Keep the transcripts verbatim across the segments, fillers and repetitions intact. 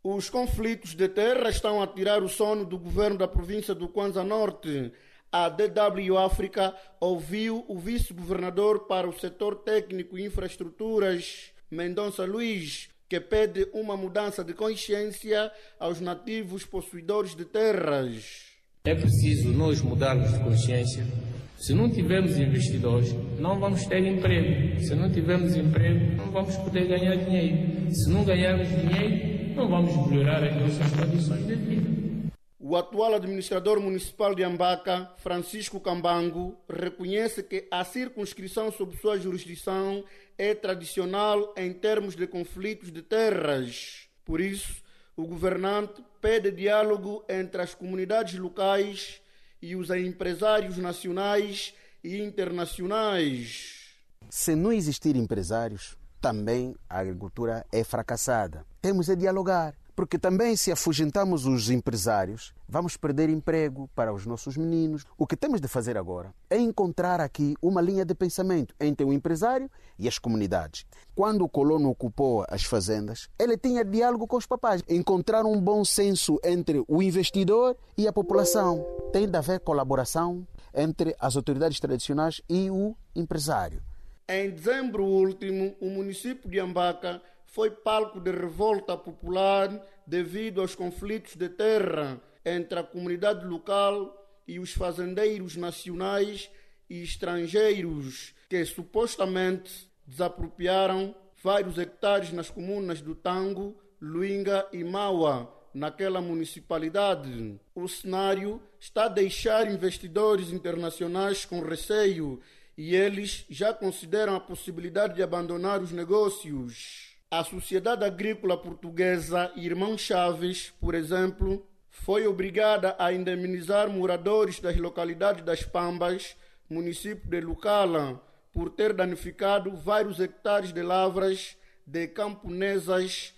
Os conflitos de terra estão a tirar o sono do governo da província do Kwanza Norte. A D W África ouviu o vice-governador para o setor técnico e infraestruturas, Mendonça Luiz, que pede uma mudança de consciência aos nativos possuidores de terras. É preciso nós mudarmos de consciência. Se não tivermos investidores, não vamos ter emprego. Se não tivermos emprego, não vamos poder ganhar dinheiro. Se não ganharmos dinheiro, não vamos melhorar as nossas condições de vida. O atual administrador municipal de Ambaca, Francisco Cambango, reconhece que a circunscrição sob sua jurisdição é tradicional em termos de conflitos de terras. Por isso, o governante pede diálogo entre as comunidades locais e os empresários nacionais e internacionais. Se não existir empresários, também a agricultura é fracassada. Temos de dialogar, porque também se afugentamos os empresários, vamos perder emprego para os nossos meninos. O que temos de fazer agora é encontrar aqui uma linha de pensamento entre o empresário e as comunidades. Quando o colono ocupou as fazendas, ele tinha diálogo com os papais. Encontrar um bom senso entre o investidor e a população. Tem de haver colaboração entre as autoridades tradicionais e o empresário. Em dezembro último, o município de Ambaca foi palco de revolta popular devido aos conflitos de terra entre a comunidade local e os fazendeiros nacionais e estrangeiros que supostamente desapropriaram vários hectares nas comunas do Tango, Luinga e Maua, naquela municipalidade. O cenário está a deixar investidores internacionais com receio e eles já consideram a possibilidade de abandonar os negócios. A Sociedade Agrícola Portuguesa Irmão Chaves, por exemplo, foi obrigada a indemnizar moradores das localidades das Pambas, município de Lucala, por ter danificado vários hectares de lavras de camponesas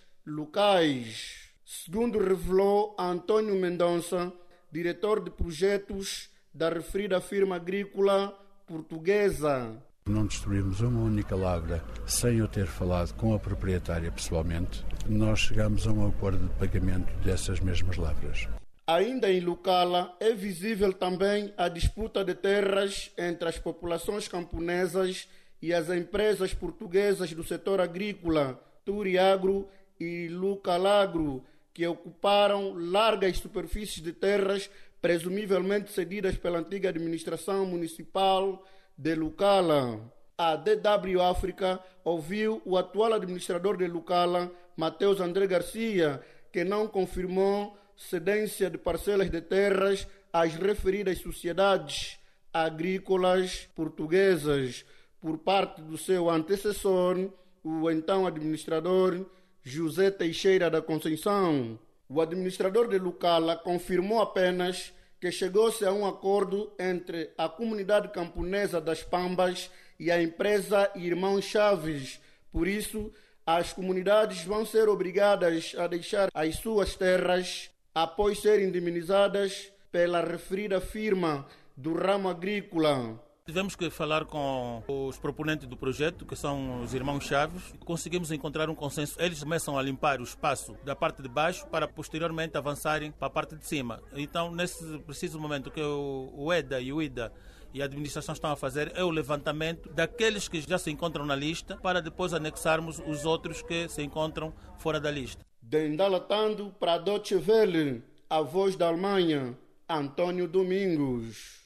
locais. Segundo revelou Antônio Mendonça, diretor de projetos da referida firma agrícola portuguesa. Não destruímos uma única lavra sem eu ter falado com a proprietária pessoalmente. Nós chegamos a um acordo de pagamento dessas mesmas lavras. Ainda em Lucala, é visível também a disputa de terras entre as populações camponesas e as empresas portuguesas do setor agrícola, Turiagro e Lucalagro, que ocuparam largas superfícies de terras presumivelmente cedidas pela antiga administração municipal de Lucala. A D W África ouviu o atual administrador de Lucala, Mateus André Garcia, que não confirmou cedência de parcelas de terras às referidas sociedades agrícolas portuguesas por parte do seu antecessor, o então administrador José Teixeira da Conceição. O administrador de Lucala confirmou apenas que chegou-se a um acordo entre a comunidade camponesa das Pambas e a empresa Irmão Chaves. Por isso, as comunidades vão ser obrigadas a deixar as suas terras após serem indemnizadas pela referida firma do ramo agrícola. Tivemos que falar com os proponentes do projeto, que são os irmãos Chaves. Conseguimos encontrar um consenso. Eles começam a limpar o espaço da parte de baixo para posteriormente avançarem para a parte de cima. Então, nesse preciso momento que o E D A e o I D A e a administração estão a fazer é o levantamento daqueles que já se encontram na lista para depois anexarmos os outros que se encontram fora da lista. De Ndalatando para a Deutsche Welle, a voz da Alemanha, Antônio Domingos.